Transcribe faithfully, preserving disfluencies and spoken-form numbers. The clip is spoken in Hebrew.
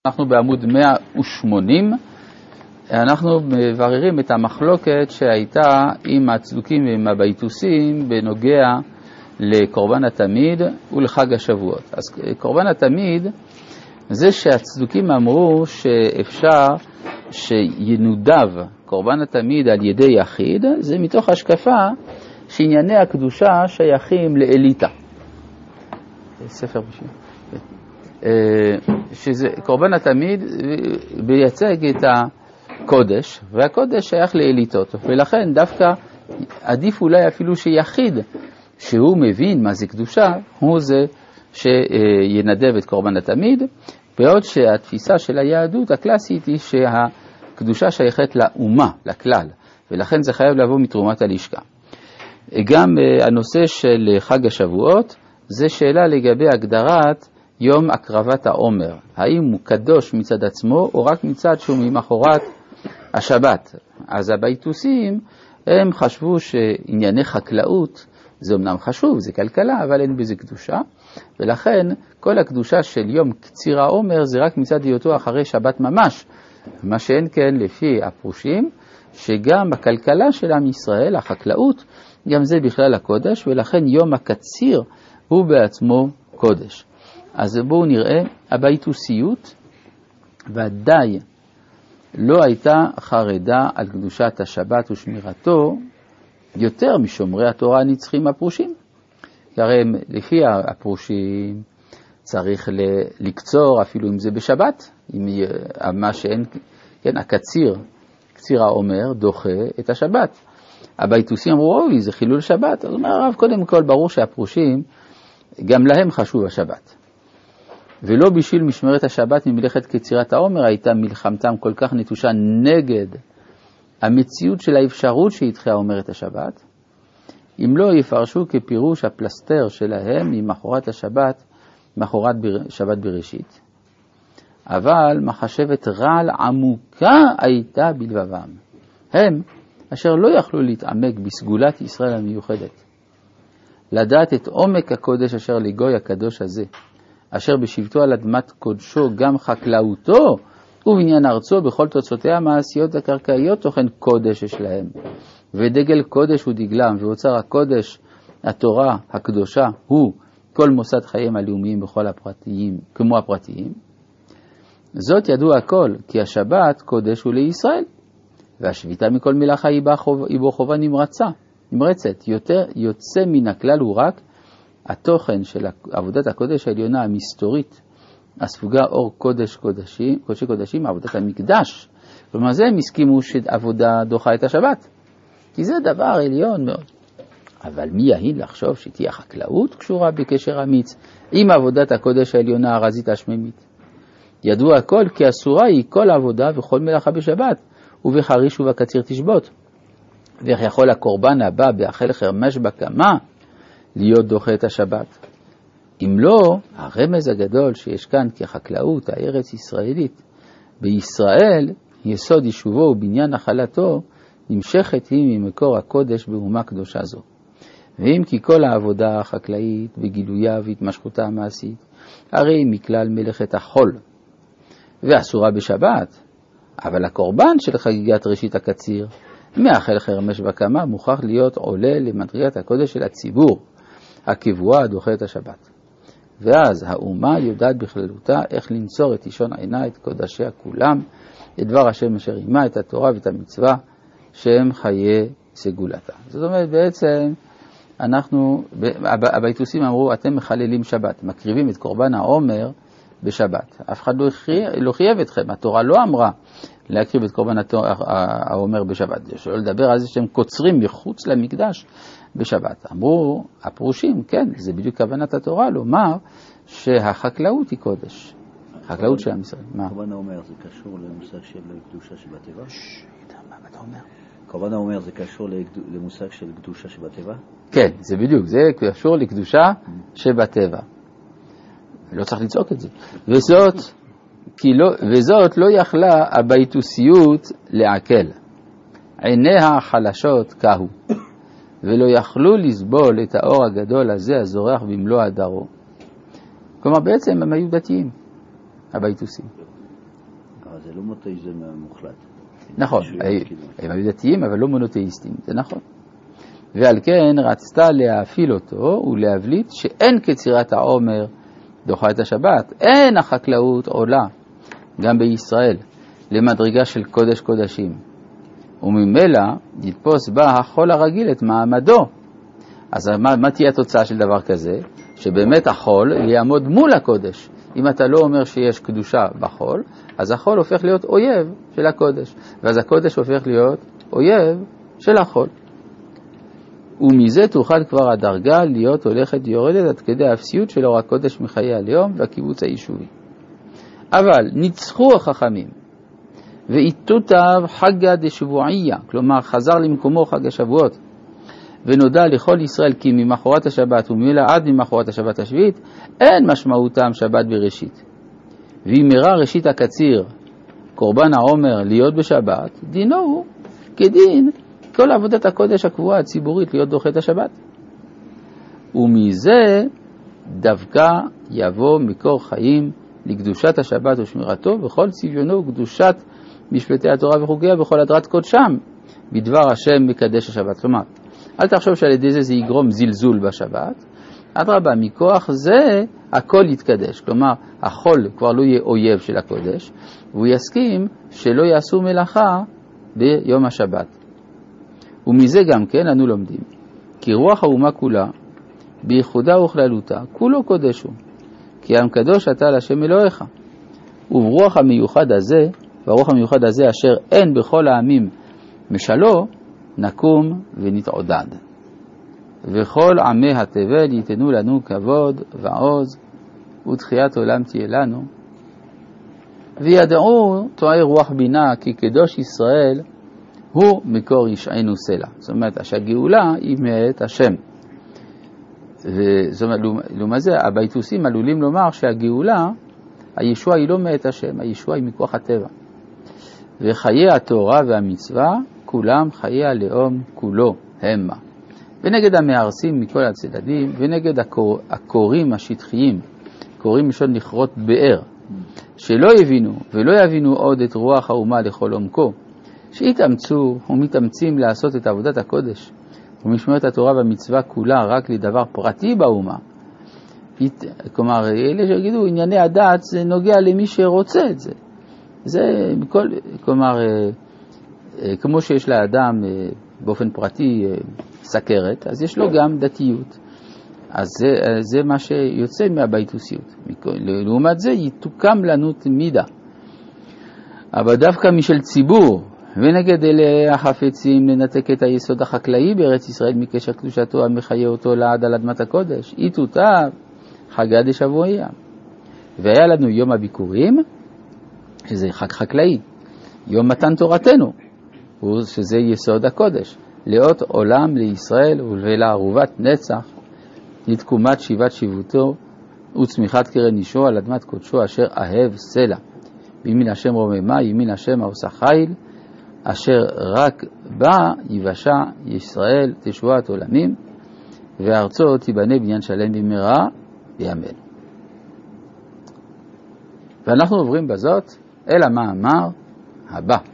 אנחנו בעמוד מאה ושמונים, אנחנו מבררים את המחלוקת שהייתה עם הצדוקים ועם הבייתוסים בנוגע לקורבן התמיד ולחג השבועות. אז קורבן התמיד זה שהצדוקים אמרו שאפשר שינודב קורבן התמיד על ידי יחיד, זה מתוך השקפה שענייני הקדושה שייכים לאליטה. ספר בשביל. שזה קורבן התמיד בייצג את הקודש, והקודש שייך לאליטות, ולכן דווקא עדיף אולי אפילו שיחיד שהוא מבין מה זה קדושה, הוא זה שינדב את קורבן התמיד, בעוד שהתפיסה של היהדות הקלאסית היא שהקדושה שייכת לאומה, לכלל, ולכן זה חייב לבוא מתרומת הלשכה. גם הנושא של חג השבועות זה שאלה לגבי הגדרת יום הקרבת העומר, האם הוא קדוש מצד עצמו או רק מצד שהוא ממחרת השבת. אז הבייתוסים הם חשבו שענייני חקלאות זה אמנם חשוב, זה כלכלה, אבל אין בזה קדושה, ולכן כל הקדושה של יום קציר העומר זה רק מצד היותו אחרי שבת ממש, מה שאין כן לפי הפרושים, שגם הכלכלה של עם ישראל, החקלאות, גם זה בכלל הקודש, ולכן יום הקציר הוא בעצמו קודש. אז בואו נראה, הבייתוסיות ודאי לא הייתה חרדה על קדושת השבת ושמירתו יותר משומרי התורה הנצחים הפרושים. הרי לפי הפרושים צריך לקצור אפילו אם זה בשבת, אם מה שאין, כן, הקציר, קציר העומר דוחה את השבת. הבייתוסים אמרו, אוי, זה חילול שבת. אז אומר הרב, קודם כל ברור שהפרושים גם להם חשוב השבת. ולא בשביל משמרת השבת ממלאכת קצירת העומר הייתה מלחמתם כל כך נטושה נגד המציאות של האפשרות שהתחילה העומר את השבת, אם לא יפרשו כפירוש הפלסטר שלהם ממחרת השבת, מחרת שבת בראשית. אבל מחשבת רעל עמוקה הייתה בלבבם. הם אשר לא יכלו להתעמק בסגולת ישראל המיוחדת, לדעת את עומק הקודש אשר לגוי הקדוש הזה, אשר בשבתו על אדמת קודשו גם חקלאותו ובניין ארצו בכל תוצאותיה המעשיות הקרקעיות תוכן קודש יש להם. ודגל קודש הוא דגלם, ואוצר הקודש, התורה הקדושה, הוא כל מוסד חייהם הלאומיים בכל הפרטיים, כמו הפרטיים. זאת ידוע הכל, כי השבת קודש הוא לישראל, והשביתה מכל מלאכה היא בו חובה נמרצה, נמרצת. יותר יוצא מן הכלל הוא רק התוכן של עבודת הקודש העליונה המסתורית, הספוגה אור קודש קודשים, קודשי קודשים, עבודת המקדש. כלומר זה הם הסכימו שעבודה דוחה את השבת, כי זה דבר עליון מאוד. אבל מי יהיד לחשוב שתהיה חקלאות קשורה בקשר אמיץ עם עבודת הקודש העליונה הרזית השממית? ידוע הכל כי אסורה היא כל עבודה וכל מלאכה בשבת, ובחריש ובקציר תשבות. ואיך יכול הקורבן הבא באכל חרמש בקמה להיות דוחה את השבת? אם לא, הרמז הגדול שיש כאן כחקלאות הארץ ישראלית, בישראל יסוד יישובו ובניין נחלתו נמשכת היא ממקור הקודש באומה קדושה זו. ואם כי כל העבודה החקלאית וגילויה והתמשכותה המעשית, הרי היא מכלל מלאכת החול, ואסורה בשבת, אבל הקורבן של חגיגת ראשית הקציר, מאכל חרמש בקמה, מוכרח להיות עולה למדרגת הקודש של הציבור, הקבועה הדוחה את השבת. ואז האומה יודעת בכללותה איך לנצור את אישון עינה, את קודשיה כולם, את דבר השם אשר עימה, את התורה ואת המצווה, שהם חיי סגולתה. זאת אומרת, בעצם, אנחנו, הבייתוסים אמרו, אתם מחללים שבת, מקריבים את קורבן העומר בשבת. אף אחד לא חייב, לא חייב אתכם, התורה לא אמרה להקריב את קורבן העומר בשבת. שלא לדבר על זה שהם קוצרים מחוץ למקדש בשבת. אמרו, הפרושים, כן, זה בדיוק כוונת התורה, לומר שהחקלאות היא קודש. חקלאות של עם ישראל. מה? קורבן העומר זה קשור למושג של קדושה שבטבע? ששש, מה אתה אומר? קורבן העומר זה קשור למושג של קדושה שבטבע? כן, זה בדיוק, זה קשור לקדושה שבטבע. לא צריך לצעוק את זה. וזאת, כי לא, וזאת לא יכלה הבייתוסיות לעכל. עיניה החלשות כהו, ולא יכלו לסבול את האור הגדול הזה הזורח במלוא הדרו. כלומר, בעצם הם היו דתיים, הבייתוסים. זה לא מונותאיזם מוחלט. נכון, הם היו דתיים אבל לא מונותאיסטים, זה נכון. ועל כן רצתה להאפיל אותו ולהבליט שאין כצירת העומר דוחה את השבת, אין החקלאות עולה גם בישראל למדרגה של קודש קודשים, וממילא יתפוס בה החול הרגיל את מעמדו. אז מה, מה תהיה התוצאה של דבר כזה? שבאמת החול יעמוד מול הקודש. אם אתה לא אומר שיש קדושה בחול, אז החול הופך להיות אויב של הקודש, ואז הקודש הופך להיות אויב של החול. ומזה תוכל כבר הדרגה להיות הולכת יורדת עד כדי האפסיות של אור הקודש מחיי הלאום והקיבוץ היישובי. אבל ניצחו החכמים ואיתותיו חגה דשבועיה, כלומר חזר למקומו חג השבועות, ונודע לכל ישראל כי ממחרת השבת וממילא עד ממחרת השבת השביעית אין משמעותם שבת בראשית. ואם הראה ראשית הקציר קורבן העומר להיות בשבת, דינו הוא כדין כל עבודת הקודש הקבועה הציבורית להיות דוחה את השבת. ומזה דווקא יבוא מקור חיים לקדושת השבת ושמירתו בכל צביונו וקדושת משפטי התורה וחוקיה בכל הדרת קודשם בדבר השם מקדש השבת. כלומר, אל תחשוב שעל ידי זה זה יגרום זלזול בשבת, אדרבה, מכוח זה הכל יתקדש. כלומר, החול כבר לא יהיה אויב של הקודש, והוא יסכים שלא יעשו מלאכה ביום השבת. ומזה גם כן אנו לומדים, כי רוח האומה כולה, בייחודה וכללותה, כולו קודש הוא, כי עם קדוש אתה להשם אלוהיך. וברוח המיוחד הזה, ברוח המיוחד הזה אשר אין בכל העמים משלו, נקום ונתעודד. וכל עמי התבל ייתנו לנו כבוד ועוז, ותחיית עולם תהיה לנו. וידעו תואי רוח בינה, כי קדוש ישראל הוא מקור ישענו סלע. זאת אומרת, שהגאולה היא מאת השם. וזאת אומרת, לעומת זה, הביתוסים עלולים לומר שהגאולה, הישוע היא לא מאת השם, הישוע היא מכוח הטבע. וחיי התורה והמצווה, כולם חיי הלאום כולו המה. ונגד המארסים מכל הצדדים, ונגד הקור, הקוראים השטחיים, קוראים משון לכרות באר, שלא יבינו ולא יבינו עוד את רוח האומה לכל עומקו, שהתאמצו ומתאמצים לעשות את עבודת הקודש, ומשמרת התורה והמצווה כולה רק לדבר פרטי באומה. כלומר, אלה שיגידו, ענייני הדת זה נוגע למי שרוצה את זה. זה, בכל, כלומר, כמו שיש לאדם באופן פרטי סכרת, אז יש לו גם דתיות. אז זה, זה מה שיוצא מהביתוסיות. לעומת זה, יתוקם לנו תמידה. אבל דווקא משל ציבור, ונגד אלה החפצים לנתק את היסוד החקלאי בארץ ישראל מקשר קדושתו המחיה אותו לעד על אדמת הקודש, איתותיו חגה דשבועיה. והיה לנו יום הביקורים, שזה חג חקלאי, יום מתן תורתנו, שזה יסוד הקודש, לאות עולם לישראל ולערובת נצח, לתקומת שיבת שיבותו וצמיחת קרן אישו על אדמת קודשו אשר אהב סלע. בימין השם רוממה, ימין השם העושה חיל, אשר רק בה יבשע ישראל תשועת עולמים, וארצו תיבנה בניין שלם במהרה בימינו. ואנחנו עוברים בזאת אל המאמר הבא.